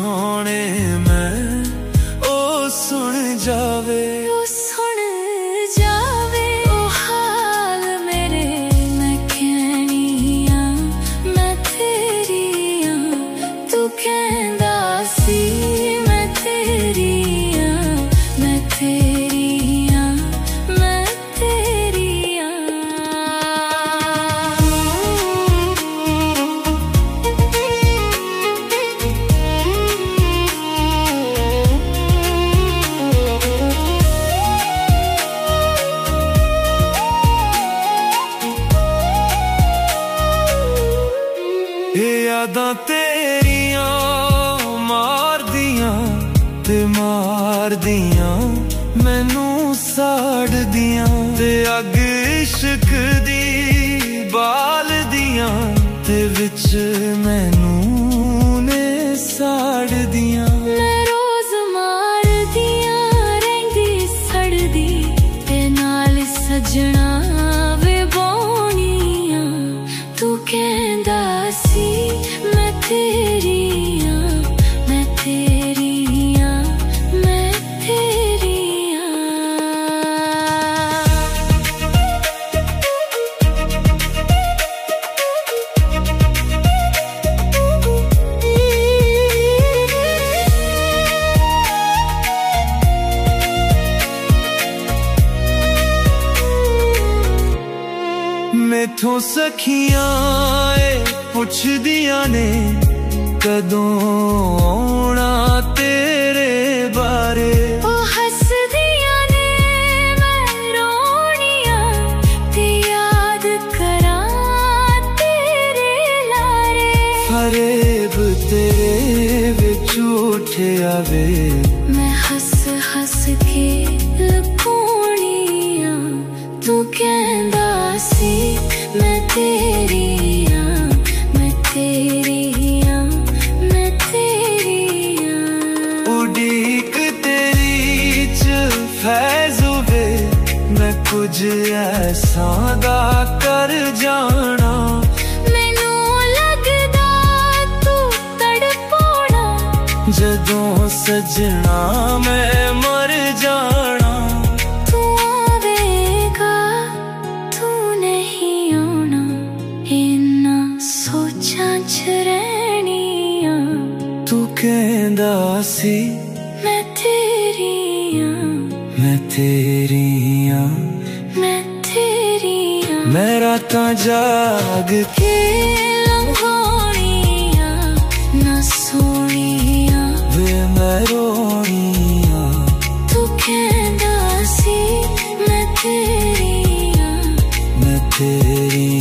चाहने मैं ओ सुन जावे, ओ सुन जावे ओ हाल मेरे। मैं कहनी आ मैं तेरी आ, तू कहंदा सी मैं तेरी आ, मैं तेरी आ, मैं तेरी आ। यादां तेरियां मार दियां ते मार दियां मैनू साड़ दियां, ते अग इश्क दी बाल दियां ते विच मैनू ने साड़ दियां। मैं रोज मार दियां रहिंदी सड़दी ते नाल सजना वे बौनियां, तू कहंदा सी मैं तेरी आ, मैं तेरी आ, मैं तेरी आ। मैथों सखियां पुछदियां ने कदों आउणा तेरे बारे, ओ हसदियां ने मैं रोनियां ते याद करां तेरे लारे। फरेब तेरे विच उठिया वे, मैं हस हस के लकोनियां, तू कहंदा सी मैं तेरी आ, मैं तेरी आ, मैं तेरी आ। उड़ीक तेरी च फैज़ वे, मैं कुछ ऐसा दा कर जाना, मैनू लगदा तू तड़पाना, जदों सजना मैं मर जाना। तू आवेगा तू नहीं आना, इन्ना सोचां च रहनी आ, तू कहंदा सी मैं तेरी आ, मैं तेरी आ, मैं तेरी आ। मैं रातां जाग के लंघोनियां ना सोनियां वे मैं रोनियां, तू कहंदा सी मैं तेरी आ, मैं तेरी